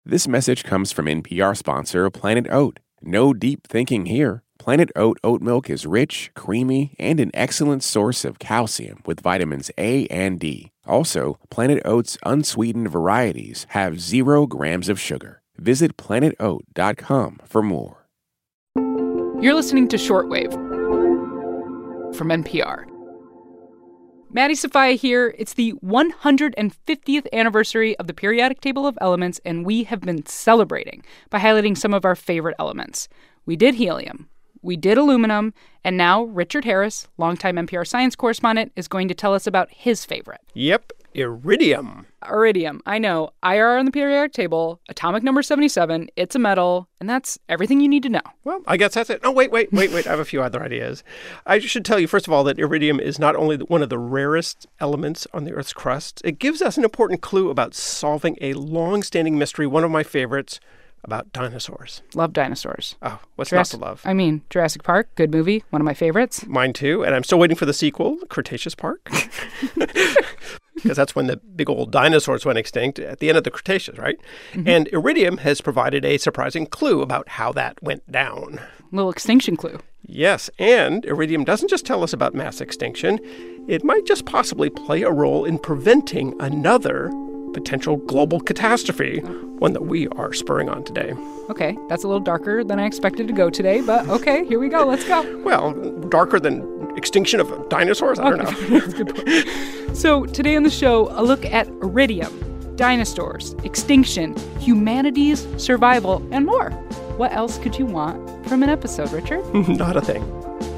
This message comes from NPR sponsor Planet Oat. No deep thinking here. Planet Oat oat milk is rich, creamy, and an excellent source of calcium with vitamins A and D. Also, Planet Oat's unsweetened varieties have 0 grams of sugar. Visit planetoat.com for more. You're listening to Shortwave from NPR. Maddie Sofia here. It's the 150th anniversary of the periodic table of elements, and we have been celebrating by highlighting some of our favorite elements. We did helium, we did aluminum, and now Richard Harris, longtime NPR science correspondent, is going to tell us about his favorite. Yep, iridium. Iridium, I know. IR on the periodic table, atomic number 77, it's a metal, and that's everything you need to know. Well, I guess that's it. Oh, wait. I have a few other ideas. I should tell you, first of all, that iridium is not only one of the rarest elements on the Earth's crust, it gives us an important clue about solving a long-standing mystery, one of my favorites, about dinosaurs. Love dinosaurs. Oh, what's not to love? I mean, Jurassic Park, good movie, one of my favorites. Mine too, and I'm still waiting for the sequel, Cretaceous Park. Because that's when the big old dinosaurs went extinct at the end of the Cretaceous, right? Mm-hmm. And iridium has provided a surprising clue about how that went down. Little extinction clue. Yes, and iridium doesn't just tell us about mass extinction. It might just possibly play a role in preventing another potential global catastrophe, one that we are spurring on today. Okay, that's a little darker than I expected to go today, but okay, here we go. Let's go. Well, darker than extinction of dinosaurs? I don't know. That's a good point. So today on the show, a look at iridium, dinosaurs, extinction, humanity's survival, and more. What else could you want from an episode, Richard? Not a thing.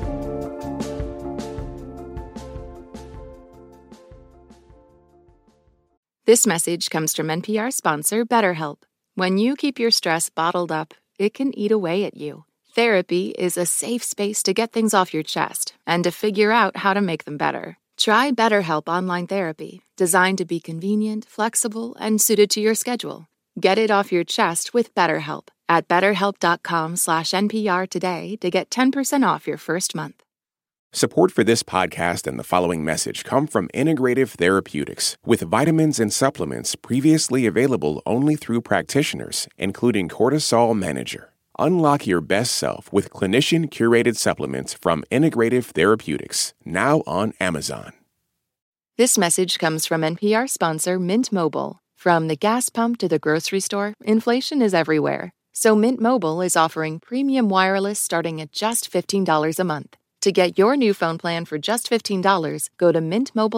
This message comes from NPR sponsor BetterHelp. When you keep your stress bottled up, it can eat away at you. Therapy is a safe space to get things off your chest and to figure out how to make them better. Try BetterHelp Online Therapy, designed to be convenient, flexible, and suited to your schedule. Get it off your chest with BetterHelp at BetterHelp.com/NPR today to get 10% off your first month. Support for this podcast and the following message come from Integrative Therapeutics, with vitamins and supplements previously available only through practitioners, including Cortisol Manager. Unlock your best self with clinician-curated supplements from Integrative Therapeutics, now on Amazon. This message comes from NPR sponsor Mint Mobile. From the gas pump to the grocery store, inflation is everywhere. So Mint Mobile is offering premium wireless starting at just $15 a month. To get your new phone plan for just $15, go to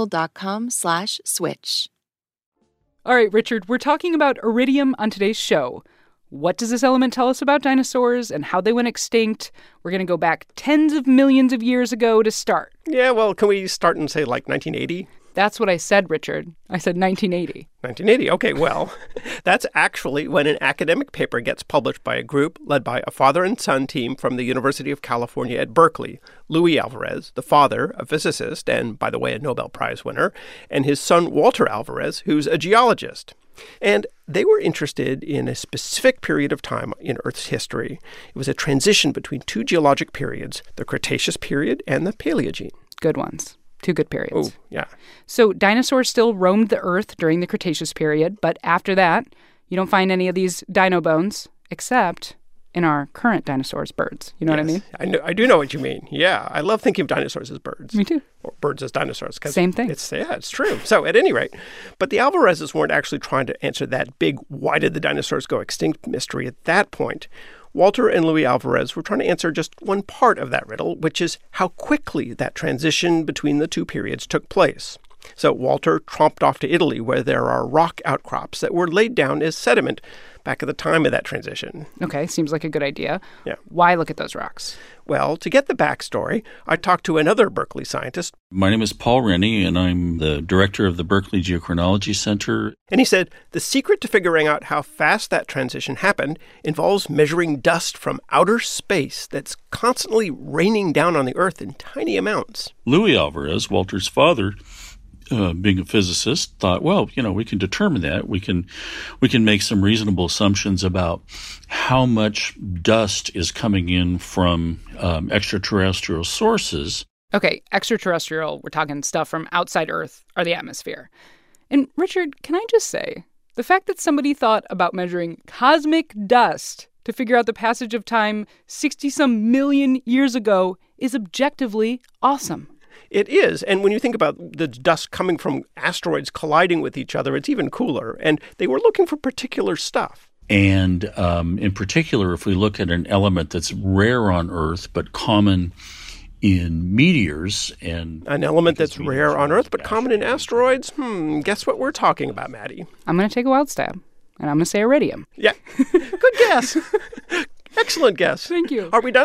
mintmobile.com/switch. All right, Richard, we're talking about iridium on today's show. What does this element tell us about dinosaurs and how they went extinct? We're going to go back tens of millions of years ago to start. Yeah, well, can we start in, say, like 1980? That's what I said, Richard. I said 1980. 1980. Okay, well, that's actually when an academic paper gets published by a group led by a father and son team from the University of California at Berkeley. Luis Alvarez, the father, a physicist, and, by the way, a Nobel Prize winner, and his son, Walter Alvarez, who's a geologist. And they were interested in a specific period of time in Earth's history. It was a transition between two geologic periods, the Cretaceous period and the Paleogene. Good ones. Two good periods. Oh, yeah. So dinosaurs still roamed the Earth during the Cretaceous period, but after that, you don't find any of these dino bones, except in our current dinosaurs, birds. You know what I mean? I do know what you mean. Yeah, I love thinking of dinosaurs as birds. Me too. Or birds as dinosaurs. Same thing. It's true. So at any rate, but the Alvarezes weren't actually trying to answer that big why did the dinosaurs go extinct mystery at that point. Walter and Luis Alvarez were trying to answer just one part of that riddle, which is how quickly that transition between the two periods took place. So Walter tromped off to Italy, where there are rock outcrops that were laid down as sediment back at the time of that transition. Okay, seems like a good idea. Yeah. Why look at those rocks? Well, to get the backstory, I talked to another Berkeley scientist. My name is Paul Rennie, and I'm the director of the Berkeley Geochronology Center. And he said the secret to figuring out how fast that transition happened involves measuring dust from outer space that's constantly raining down on the Earth in tiny amounts. Luis Alvarez, Walter's father, being a physicist, thought, well, we can determine that. We can make some reasonable assumptions about how much dust is coming in from extraterrestrial sources. Okay, extraterrestrial, we're talking stuff from outside Earth or the atmosphere. And Richard, can I just say, The fact that somebody thought about measuring cosmic dust to figure out the passage of time 60-some million years ago is objectively awesome. It is. And when you think about the dust coming from asteroids colliding with each other, it's even cooler. And they were looking for particular stuff. And in particular, if we look at an element that's rare on Earth but common in meteors, and an element that's rare on Earth but common in asteroids, guess what we're talking about, Maddie? I'm going to take a wild stab, and I'm going to say iridium. Yeah, good guess. Excellent guess. Thank you. Are we done?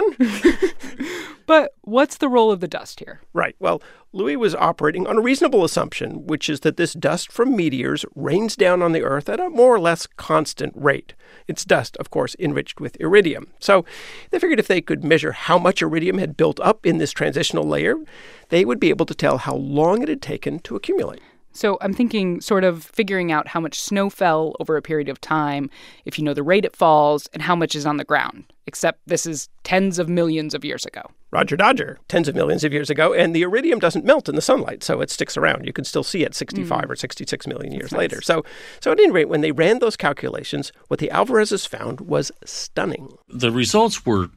But what's the role of the dust here? Right. Well, Louis was operating on a reasonable assumption, which is that this dust from meteors rains down on the Earth at a more or less constant rate. It's dust, of course, enriched with iridium. So they figured if they could measure how much iridium had built up in this transitional layer, they would be able to tell how long it had taken to accumulate. So I'm thinking sort of figuring out how much snow fell over a period of time, if you know the rate it falls, and how much is on the ground. Except this is tens of millions of years ago. Roger Dodger, tens of millions of years ago, and the iridium doesn't melt in the sunlight, so it sticks around. You can still see it 65 or 66 million years later. So at any rate, when they ran those calculations, what the Alvarezes found was stunning. The results were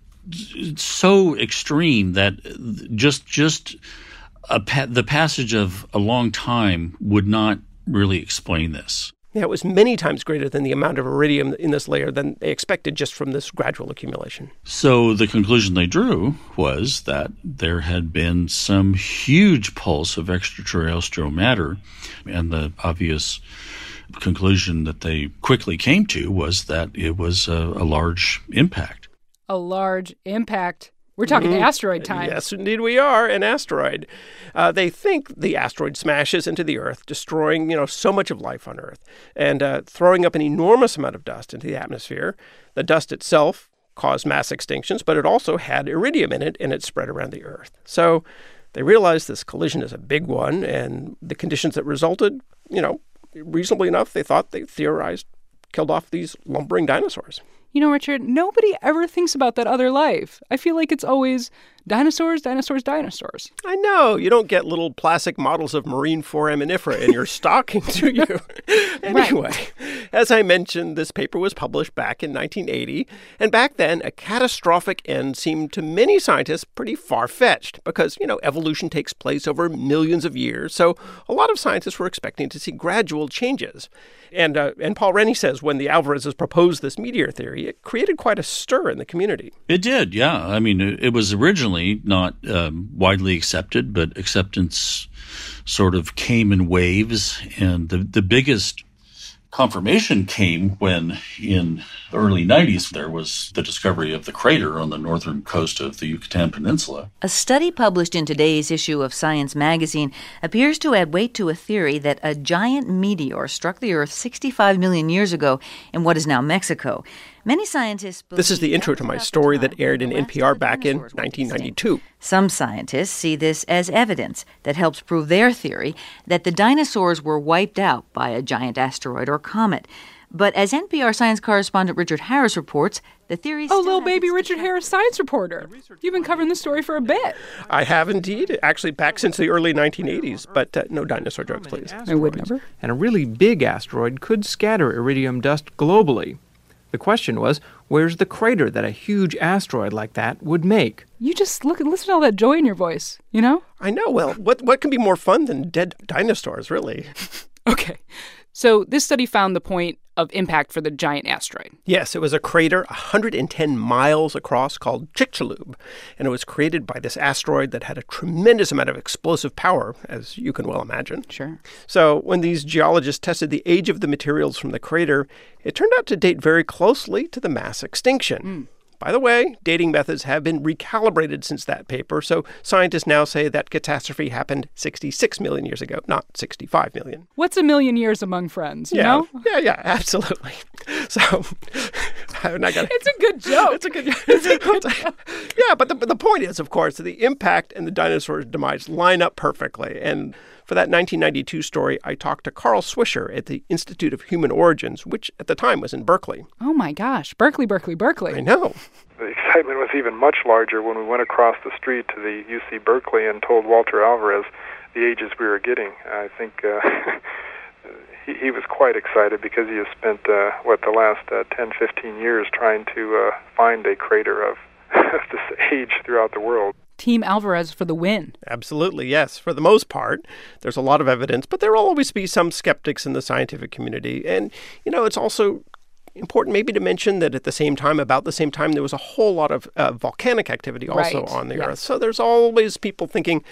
so extreme that just the passage of a long time would not really explain this. Yeah, it was many times greater than the amount of iridium in this layer than they expected just from this gradual accumulation. So the conclusion they drew was that there had been some huge pulse of extraterrestrial matter, and the obvious conclusion that they quickly came to was that it was a large impact. A large impact. We're talking asteroid time. Yes, indeed we are, an asteroid. They think the asteroid smashes into the Earth, destroying, so much of life on Earth, and throwing up an enormous amount of dust into the atmosphere. The dust itself caused mass extinctions, but it also had iridium in it, and it spread around the Earth. So they realized this collision is a big one, and the conditions that resulted, reasonably enough, they theorized, killed off these lumbering dinosaurs. Richard, nobody ever thinks about that other life. I feel like it's always dinosaurs, dinosaurs, dinosaurs. I know. You don't get little plastic models of marine foraminifera in your stocking, do you? Anyway, as I mentioned, this paper was published back in 1980. And back then, a catastrophic end seemed to many scientists pretty far-fetched because, evolution takes place over millions of years. So a lot of scientists were expecting to see gradual changes. And Paul Rennie says when the Alvarezes proposed this meteor theory, it created quite a stir in the community. It did, yeah. I mean, it was originally not widely accepted, but acceptance sort of came in waves. And the biggest confirmation came when in the early 90s there was the discovery of the crater on the northern coast of the Yucatan Peninsula. A study published in today's issue of Science magazine appears to add weight to a theory that a giant meteor struck the Earth 65 million years ago in what is now Mexico. Many scientists believe this is the intro to my story that aired in NPR back in 1992. Some scientists see this as evidence that helps prove their theory that the dinosaurs were wiped out by a giant asteroid or comet. But as NPR science correspondent Richard Harris reports, the theory Oh, little baby Richard Harris, science reporter. You've been covering this story for a bit. I have indeed, actually back since the early 1980s, but no dinosaur jokes, please. I would never. And a really big asteroid could scatter iridium dust globally. The question was, where's the crater that a huge asteroid like that would make? You just listen to all that joy in your voice, I know. Well, what can be more fun than dead dinosaurs, really? Okay. So this study found the point of impact for the giant asteroid. Yes, it was a crater 110 miles across called Chicxulub, and it was created by this asteroid that had a tremendous amount of explosive power, as you can well imagine. Sure. So when these geologists tested the age of the materials from the crater, it turned out to date very closely to the mass extinction. By the way, dating methods have been recalibrated since that paper, so scientists now say that catastrophe happened 66 million years ago, not 65 million. What's a million years among friends, you know? Yeah, absolutely. So, I'm not gonna... It's a good joke. It's a good joke. Yeah, but the point is, of course, that the impact and the dinosaur's demise line up perfectly. And for that 1992 story, I talked to Carl Swisher at the Institute of Human Origins, which at the time was in Berkeley. Oh, my gosh. Berkeley. I know. The excitement was even much larger when we went across the street to the UC Berkeley and told Walter Alvarez the ages we were getting. I think he was quite excited because he has spent, the last 10, 15 years trying to find a crater of this age throughout the world. Team Alvarez for the win. Absolutely, yes. For the most part, there's a lot of evidence, but there will always be some skeptics in the scientific community. And, it's also important maybe to mention that about the same time, there was a whole lot of volcanic activity also on the Earth. So there's always people thinking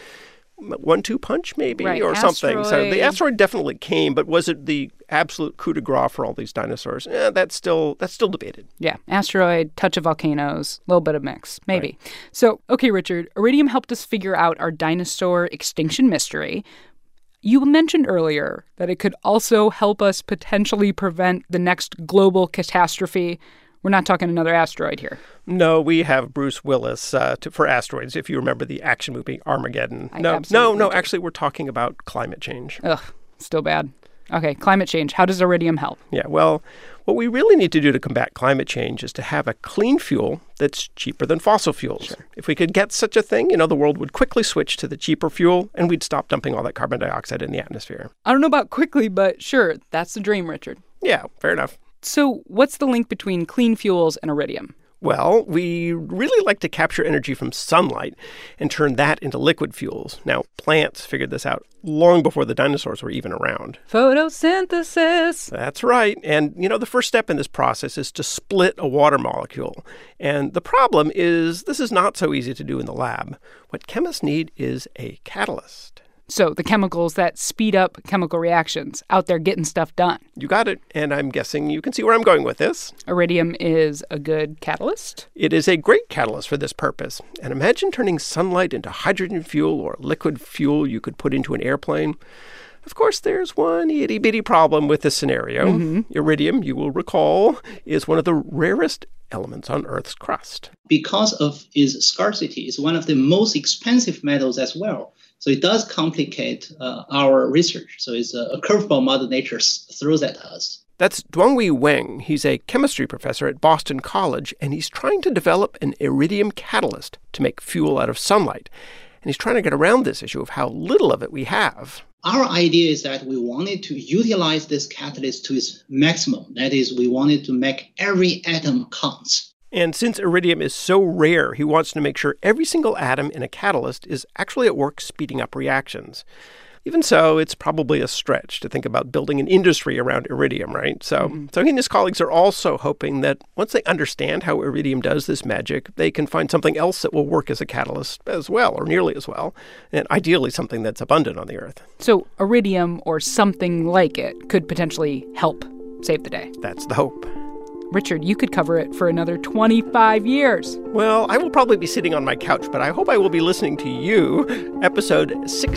1-2 punch maybe or something. So the asteroid definitely came, but was it the absolute coup de grace for all these dinosaurs? That's still debated. Yeah, asteroid, touch of volcanoes, a little bit of mix, maybe. Right. So, okay, Richard, Iridium helped us figure out our dinosaur extinction mystery. You mentioned earlier that it could also help us potentially prevent the next global catastrophe. We're not talking another asteroid here. No, we have Bruce Willis for asteroids, if you remember the action movie Armageddon. No, actually, we're talking about climate change. Ugh, still bad. Okay, climate change. How does Iridium help? Yeah, well, what we really need to do to combat climate change is to have a clean fuel that's cheaper than fossil fuels. Sure. If we could get such a thing, the world would quickly switch to the cheaper fuel, and we'd stop dumping all that carbon dioxide in the atmosphere. I don't know about quickly, but sure, that's the dream, Richard. Yeah, fair enough. So what's the link between clean fuels and Iridium? Well, we really like to capture energy from sunlight and turn that into liquid fuels. Now, plants figured this out long before the dinosaurs were even around. Photosynthesis. That's right. And, the first step in this process is to split a water molecule. And the problem is this is not so easy to do in the lab. What chemists need is a catalyst. So the chemicals that speed up chemical reactions, out there getting stuff done. You got it. And I'm guessing you can see where I'm going with this. Iridium is a good catalyst? It is a great catalyst for this purpose. And imagine turning sunlight into hydrogen fuel or liquid fuel you could put into an airplane. Of course, there's one itty-bitty problem with this scenario. Mm-hmm. Iridium, you will recall, is one of the rarest elements on Earth's crust. Because of its scarcity, it's one of the most expensive metals as well. So it does complicate our research. So it's a curveball Mother Nature throws at us. That's Duonghui Wang. He's a chemistry professor at Boston College, and he's trying to develop an iridium catalyst to make fuel out of sunlight. And he's trying to get around this issue of how little of it we have. Our idea is that we wanted to utilize this catalyst to its maximum. That is, we wanted to make every atom count. And since iridium is so rare, he wants to make sure every single atom in a catalyst is actually at work speeding up reactions. Even so, it's probably a stretch to think about building an industry around iridium, right? So he and his colleagues are also hoping that once they understand how iridium does this magic, they can find something else that will work as a catalyst as well, or nearly as well, and ideally something that's abundant on the Earth. So iridium or something like it could potentially help save the day. That's the hope. Richard, you could cover it for another 25 years. Well, I will probably be sitting on my couch, but I hope I will be listening to you, episode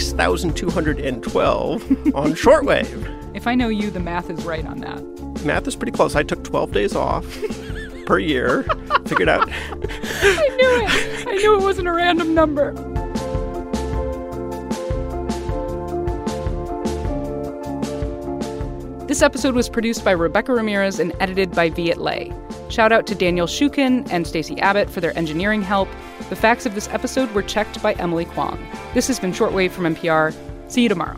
6212 on Shortwave. If I know you, the math is right on that. Math is pretty close. I took 12 days off per year. Figured out. I knew it wasn't a random number. This episode was produced by Rebecca Ramirez and edited by Viet Le. Shout out to Daniel Shukin and Stacey Abbott for their engineering help. The facts of this episode were checked by Emily Kwong. This has been Shortwave from NPR. See you tomorrow.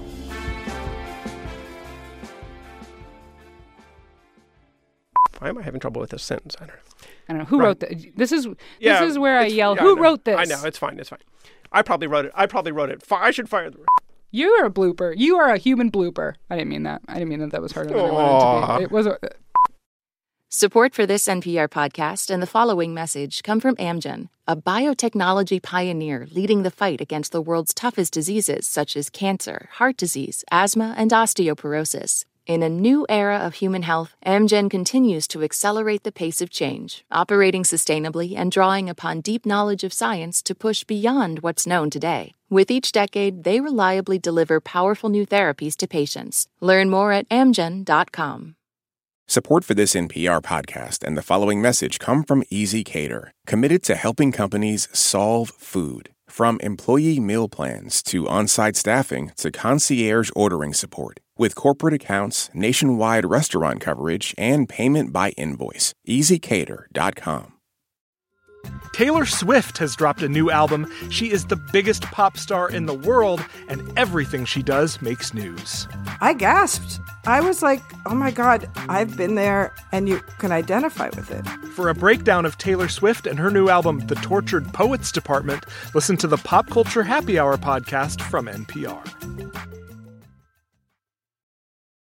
Why am I having trouble with this sentence? I don't know. Who wrote this? This is where I yell, who wrote this? I know. It's fine. I probably wrote it. I should fire the... You are a blooper. You are a human blooper. I didn't mean that. That was harder than I wanted it to be. It was Support for this NPR podcast and the following message come from Amgen, a biotechnology pioneer leading the fight against the world's toughest diseases such as cancer, heart disease, asthma, and osteoporosis. In a new era of human health, Amgen continues to accelerate the pace of change, operating sustainably and drawing upon deep knowledge of science to push beyond what's known today. With each decade, they reliably deliver powerful new therapies to patients. Learn more at amgen.com. Support for this NPR podcast and the following message come from Easy Cater, committed to helping companies solve food. From employee meal plans to on-site staffing to concierge ordering support. With corporate accounts, nationwide restaurant coverage, and payment by invoice. EasyCater.com. Taylor Swift has dropped a new album. She is the biggest pop star in the world, and everything she does makes news. I gasped. I was like, oh my God, I've been there, and you can identify with it. For a breakdown of Taylor Swift and her new album, The Tortured Poets Department, listen to the Pop Culture Happy Hour podcast from NPR.